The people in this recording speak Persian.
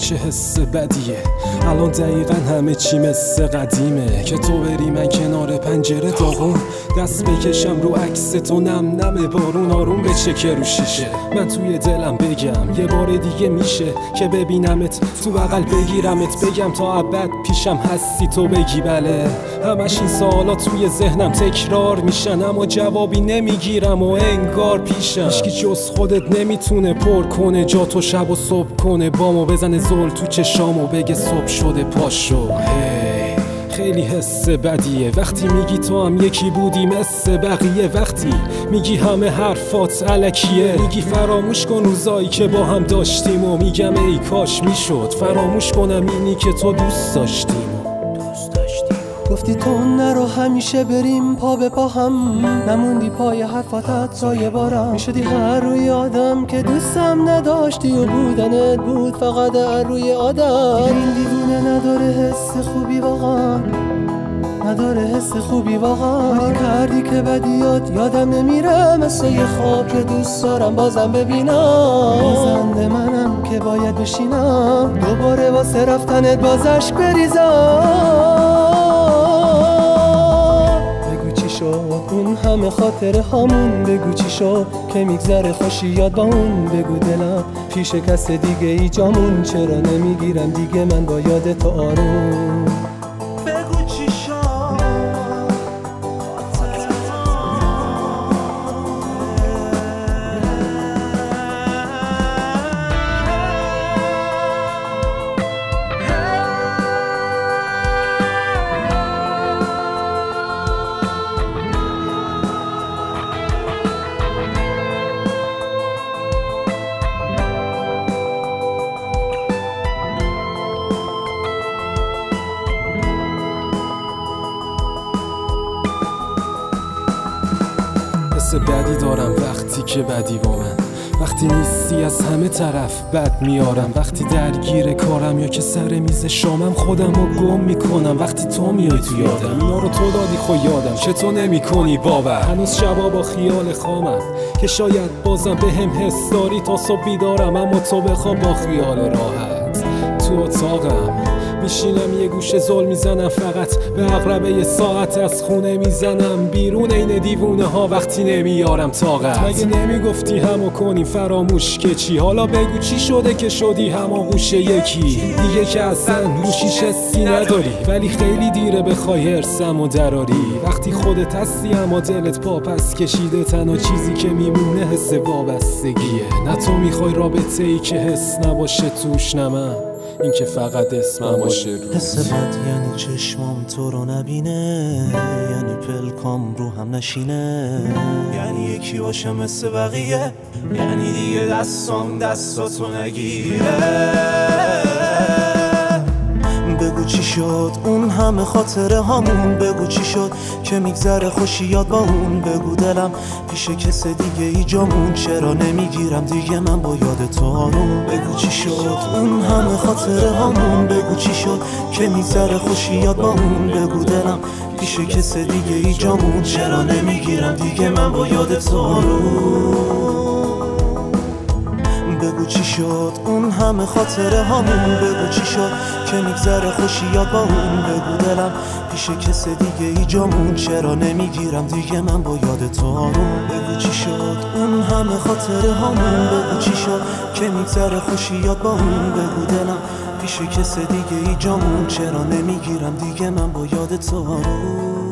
چه حس بدیه. الان دقیقا همه چی مثل قدیمه که تو بری من کنار پنجره داغون دست بکشم رو عکس تو نم نم بارون آروم بچکه رو شیشه. من توی دلم بگم یه بار دیگه میشه که ببینمت تو بغل بگیرمت بگم تا ابد پیشم هستی تو بگی بله. همش این سوالات توی ذهنم تکرار میشن اما جوابی نمیگیرم و انگار پیشم هیچکی جز خودت نمیتونه پر کنه جا تو شب و صبح کنه بامو بزنه زل تو چشامو بگه صبح شده پاشو. خیلی حس بدیه وقتی میگی تو هم یکی بودی مثل بقیه، وقتی میگی همه حرفات الکیه، میگی فراموش کن روزایی که با هم داشتیم و میگم ای کاش میشد فراموش کنم اینی که تو دوست داشتیم. گفتی تو نرو همیشه بریم پا به پا هم، نموندی پای حرفاتت تا یه بارم میشدی هر روی آدم که دوستم نداشتی و بودنت بود فقط هر روی آدم. این دیوونه نداره حس خوبی واقعا، نداره حس خوبی واقعا. کاری کردی که بدیات یادم نمیره مثل یه خواب که دوست دارم بازم ببینم. زنده منم که باید بشینم دوباره واسه رفتنت باز اشک بریزم. اون همه خاطره هامون بگو چی شد که میگذره خوشی یاد با اون. بگو دلم پیش کس دیگه ای جامون چرا نمیگیرم دیگه من با یاد تو آروم. بگو چی شد حس بدی دارم وقتی که بدی با من، وقتی نیستی از همه طرف بد میارم، وقتی درگیر کارم یا که سر میز شامم خودم رو گم میکنم، وقتی تو میای تو یادم اینا رو تو دادی خو یادم چه تو نمی کنی باور. هنوز شبا با خیال خامم که شاید بازم به هم حس داری تا صبح بیدارم اما تو بخوا با خیال راحت تو اتاقم میشینم یه گوشه زل میزنم فقط به عقربه یه ساعت از خونه میزنم بیرون این دیوونه ها وقتی نمیارم طاقت. مگه نمیگفتی همو کنی فراموش که چی؟ حالا بگو چی شده که شدی هماغوش یکی دیگه که اصلا روشیش حسی نداری ولی خیلی دیره بخوای هرسمو دراری. وقتی خودت هستی اما دلت پا پس کشیده تنها چیزی که میمونه حس وابستگیه. نه تو میخوای رابطه ای که حس نباشه توش نه من این که فقط اسمم باشه روز. حس بد یعنی چشمام تو رو نبینه، یعنی پلکام رو هم نشینه، یعنی یکی باشه مثل بقیه، یعنی دیگه دستام دستاتو نگیره. بگو چی شد اون همه خاطره هامون، بگو چی شد که میگذره خوشی یاد با اون. بگو دلم پیش کس دیگه ای جامون چرا نمیگیرم دیگه من با یاد تو آروم. بگو چی شد اون همه خاطره هامون، بگو چی شد که میگذره خوشی یاد با اون. بگو دلم پیش کس دیگه ای جامون چرا نمیگیرم دیگه من با یاد تو آروم. بگو چی شد اون همه خاطره هامون، بگو چی شد که میگذره خوشی یاد با اون. بگو دلم پیش کس دیگه ای جامون چرا نمیگیرم دیگه من با یاد تو آروم. بگو چی شد اون همه خاطره هامون، بگو چی شد که میگذره خوشی یاد با اون. بگو دلم پیش کس دیگه ای جامون چرا نمیگیرم دیگه من با یاد تو آروم.